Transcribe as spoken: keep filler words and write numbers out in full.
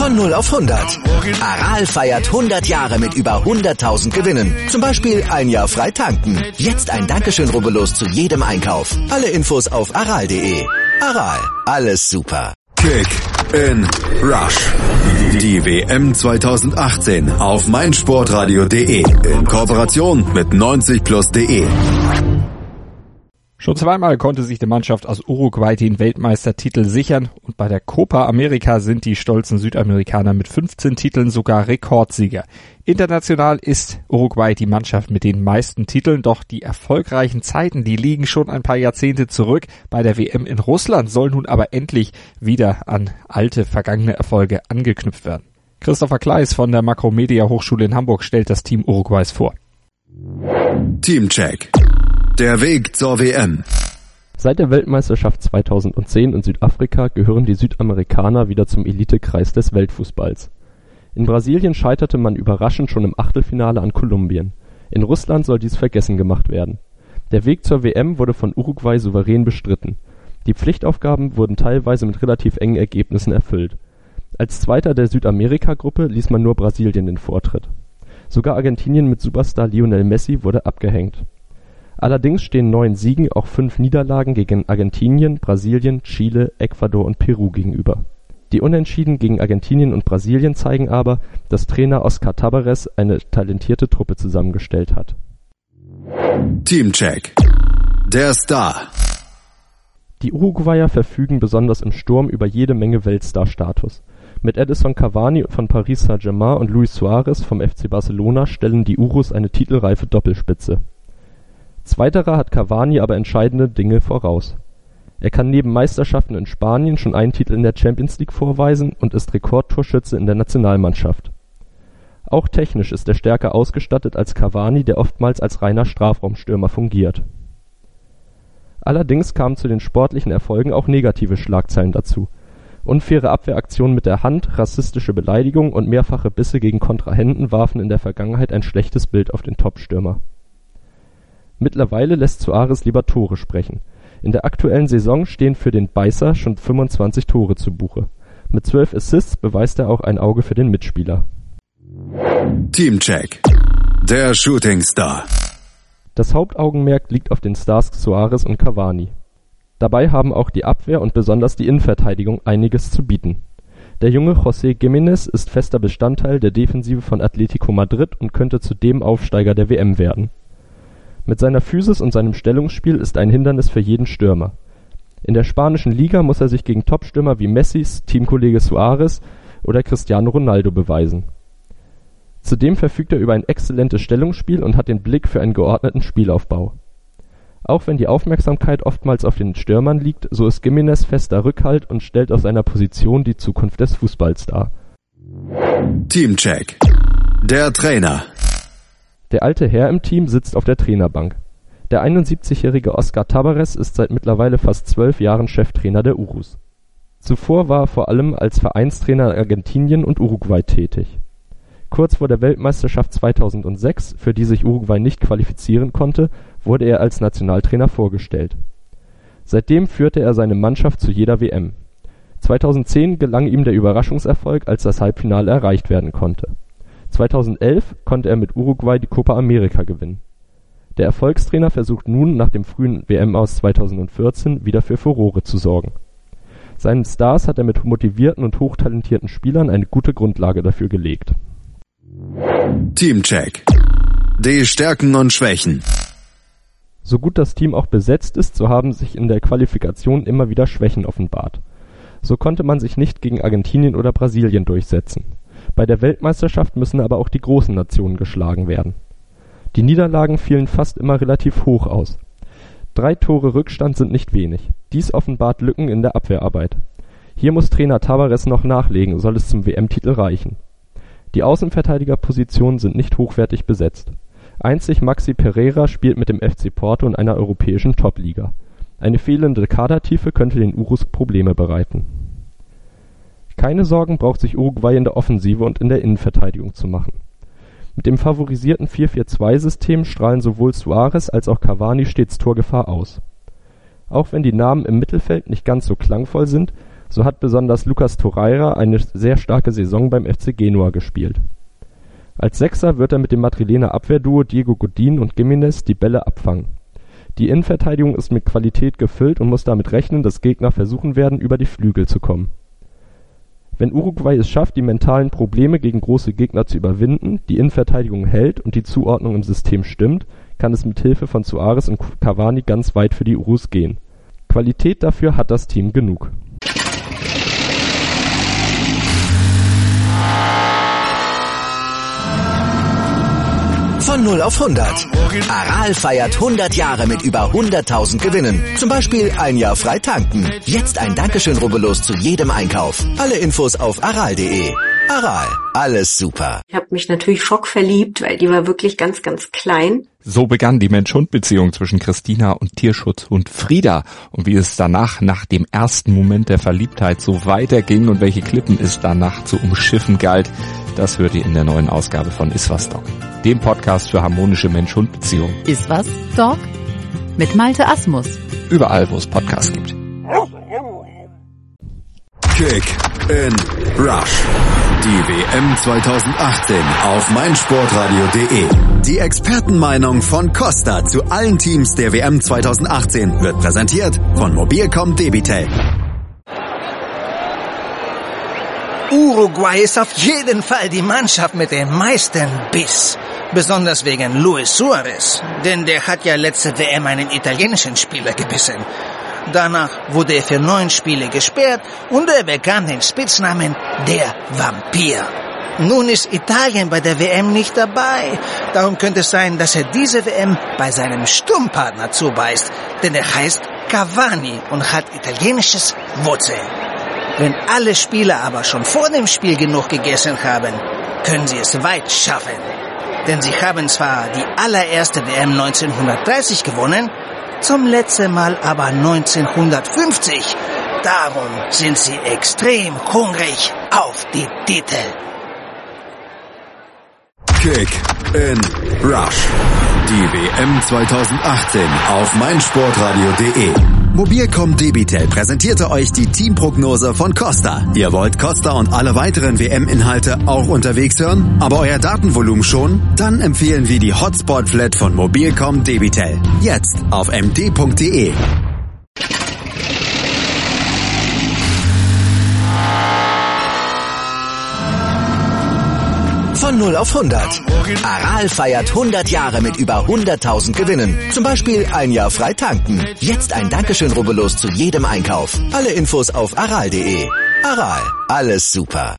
Von null auf hundert. Aral feiert hundert Jahre mit über hunderttausend Gewinnen. Zum Beispiel ein Jahr frei tanken. Jetzt ein Dankeschön, rubbellos zu jedem Einkauf. Alle Infos auf aral punkt de. Aral, alles super. Kick in Rush. Die W M zwanzig achtzehn auf meinsportradio punkt de in Kooperation mit neunzig plus punkt de. Schon zweimal konnte sich die Mannschaft aus Uruguay den Weltmeistertitel sichern und bei der Copa America sind die stolzen Südamerikaner mit fünfzehn Titeln sogar Rekordsieger. International ist Uruguay die Mannschaft mit den meisten Titeln, doch die erfolgreichen Zeiten, die liegen schon ein paar Jahrzehnte zurück. Bei der W M in Russland soll nun aber endlich wieder an alte, vergangene Erfolge angeknüpft werden. Christopher Kleis von der Makromedia Hochschule in Hamburg stellt das Team Uruguays vor. Teamcheck. Der Weg zur W M. Seit der Weltmeisterschaft zweitausendzehn in Südafrika gehören die Südamerikaner wieder zum Elitekreis des Weltfußballs. In Brasilien scheiterte man überraschend schon im Achtelfinale an Kolumbien. In Russland soll dies vergessen gemacht werden. Der Weg zur W M wurde von Uruguay souverän bestritten. Die Pflichtaufgaben wurden teilweise mit relativ engen Ergebnissen erfüllt. Als Zweiter der Südamerika-Gruppe ließ man nur Brasilien den Vortritt. Sogar Argentinien mit Superstar Lionel Messi wurde abgehängt. Allerdings stehen neun Siegen auch fünf Niederlagen gegen Argentinien, Brasilien, Chile, Ecuador und Peru gegenüber. Die Unentschieden gegen Argentinien und Brasilien zeigen aber, dass Trainer Oscar Tabarez eine talentierte Truppe zusammengestellt hat. Teamcheck. Der Star. Die Uruguayer verfügen besonders im Sturm über jede Menge Weltstar-Status. Mit Edison Cavani von Paris Saint-Germain und Luis Suarez vom F C Barcelona stellen die Urus eine titelreife Doppelspitze. Zweiterer hat Cavani aber entscheidende Dinge voraus. Er kann neben Meisterschaften in Spanien schon einen Titel in der Champions League vorweisen und ist Rekordtorschütze in der Nationalmannschaft. Auch technisch ist er stärker ausgestattet als Cavani, der oftmals als reiner Strafraumstürmer fungiert. Allerdings kamen zu den sportlichen Erfolgen auch negative Schlagzeilen dazu. Unfaire Abwehraktionen mit der Hand, rassistische Beleidigungen und mehrfache Bisse gegen Kontrahenten warfen in der Vergangenheit ein schlechtes Bild auf den Topstürmer. Mittlerweile lässt Suarez lieber Tore sprechen. In der aktuellen Saison stehen für den Beißer schon fünfundzwanzig Tore zu Buche. Mit zwölf Assists beweist er auch ein Auge für den Mitspieler. Teamcheck. Der Shootingstar. Das Hauptaugenmerk liegt auf den Stars Suarez und Cavani. Dabei haben auch die Abwehr und besonders die Innenverteidigung einiges zu bieten. Der junge José Giménez ist fester Bestandteil der Defensive von Atlético Madrid und könnte zu dem Aufsteiger der W M werden. Mit seiner Physis und seinem Stellungsspiel ist er ein Hindernis für jeden Stürmer. In der spanischen Liga muss er sich gegen Topstürmer wie Messis Teamkollege Suarez oder Cristiano Ronaldo beweisen. Zudem verfügt er über ein exzellentes Stellungsspiel und hat den Blick für einen geordneten Spielaufbau. Auch wenn die Aufmerksamkeit oftmals auf den Stürmern liegt, so ist Giménez fester Rückhalt und stellt aus seiner Position die Zukunft des Fußballs dar. Teamcheck. Der Trainer. Der alte Herr im Team sitzt auf der Trainerbank. Der einundsiebzigjährige Oscar Tabarez ist seit mittlerweile fast zwölf Jahren Cheftrainer der Urus. Zuvor war er vor allem als Vereinstrainer in Argentinien und Uruguay tätig. Kurz vor der Weltmeisterschaft zweitausendsechs, für die sich Uruguay nicht qualifizieren konnte, wurde er als Nationaltrainer vorgestellt. Seitdem führte er seine Mannschaft zu jeder W M. zweitausendzehn gelang ihm der Überraschungserfolg, als das Halbfinale erreicht werden konnte. zweitausendelf konnte er mit Uruguay die Copa America gewinnen. Der Erfolgstrainer versucht nun nach dem frühen W M-Aus zweitausendvierzehn wieder für Furore zu sorgen. Seinen Stars hat er mit motivierten und hochtalentierten Spielern eine gute Grundlage dafür gelegt. Teamcheck. Die Stärken und Schwächen. So gut das Team auch besetzt ist, so haben sich in der Qualifikation immer wieder Schwächen offenbart. So konnte man sich nicht gegen Argentinien oder Brasilien durchsetzen. Bei der Weltmeisterschaft müssen aber auch die großen Nationen geschlagen werden. Die Niederlagen fielen fast immer relativ hoch aus. Drei Tore Rückstand sind nicht wenig. Dies offenbart Lücken in der Abwehrarbeit. Hier muss Trainer Tabarez noch nachlegen, soll es zum W M-Titel reichen. Die Außenverteidigerpositionen sind nicht hochwertig besetzt. Einzig Maxi Pereira spielt mit dem F C Porto in einer europäischen Top-Liga. Eine fehlende Kadertiefe könnte den Urus Probleme bereiten. Keine Sorgen braucht sich Uruguay in der Offensive und in der Innenverteidigung zu machen. Mit dem favorisierten vier vier zwei System strahlen sowohl Suarez als auch Cavani stets Torgefahr aus. Auch wenn die Namen im Mittelfeld nicht ganz so klangvoll sind, So hat besonders Lucas Torreira eine sehr starke Saison beim F C Genua gespielt. Als Sechser wird er mit dem Madrilener Abwehrduo Diego Godin und Giménez die Bälle abfangen. Die Innenverteidigung ist mit Qualität gefüllt und muss damit rechnen, dass Gegner versuchen werden, über die Flügel zu kommen. Wenn Uruguay es schafft, die mentalen Probleme gegen große Gegner zu überwinden, die Innenverteidigung hält und die Zuordnung im System stimmt, kann es mit Hilfe von Suarez und Cavani ganz weit für die Urus gehen. Qualität dafür hat das Team genug. Von null auf hundert. Aral feiert hundert Jahre mit über hunderttausend Gewinnen. Zum Beispiel ein Jahr frei tanken. Jetzt ein Dankeschön, rubbellos zu jedem Einkauf. Alle Infos auf aral punkt de. Aral, alles super. Ich habe mich natürlich schockverliebt, weil die war wirklich ganz, ganz klein. So begann die Mensch-Hund-Beziehung zwischen Christina und Tierschutzhund Frieda. Und wie es danach, nach dem ersten Moment der Verliebtheit, so weiterging und welche Klippen es danach zu umschiffen galt, das hört ihr in der neuen Ausgabe von Iswas Dog, dem Podcast für harmonische Mensch-Hund-Beziehungen. Iswas Dog mit Malte Asmus. Überall, wo es Podcasts gibt. Kick in Rush. Die W M zwanzig achtzehn auf meinsportradio punkt de. Die Expertenmeinung von Costa zu allen Teams der W M zwanzig achtzehn wird präsentiert von Mobilcom Debitel. Uruguay ist auf jeden Fall die Mannschaft mit dem meisten Biss. Besonders wegen Luis Suarez. Denn der hat ja letzte W M einen italienischen Spieler gebissen. Danach wurde er für neun Spiele gesperrt und er bekam den Spitznamen der Vampir. Nun ist Italien bei der W M nicht dabei. Darum könnte es sein, dass er diese W M bei seinem Sturmpartner zubeißt. Denn er heißt Cavani und hat italienisches Wurzeln. Wenn alle Spieler aber schon vor dem Spiel genug gegessen haben, können sie es weit schaffen. Denn sie haben zwar die allererste W M neunzehnhundertdreißig gewonnen, zum letzten Mal aber neunzehnhundertfünfzig. Darum sind sie extrem hungrig auf die Titel. Kick in Rush. Die W M zwanzig achtzehn auf meinsportradio punkt de. Mobilcom Debitel präsentierte euch die Teamprognose von Costa. Ihr wollt Costa und alle weiteren W M-Inhalte auch unterwegs hören, aber euer Datenvolumen schon? Dann empfehlen wir die Hotspot-Flat von Mobilcom Debitel. Jetzt auf m d punkt de. Von null auf hundert. Aral feiert hundert Jahre mit über hunderttausend Gewinnen. Zum Beispiel ein Jahr frei tanken. Jetzt ein Dankeschön, rubbellos zu jedem Einkauf. Alle Infos auf aral punkt de. Aral, alles super.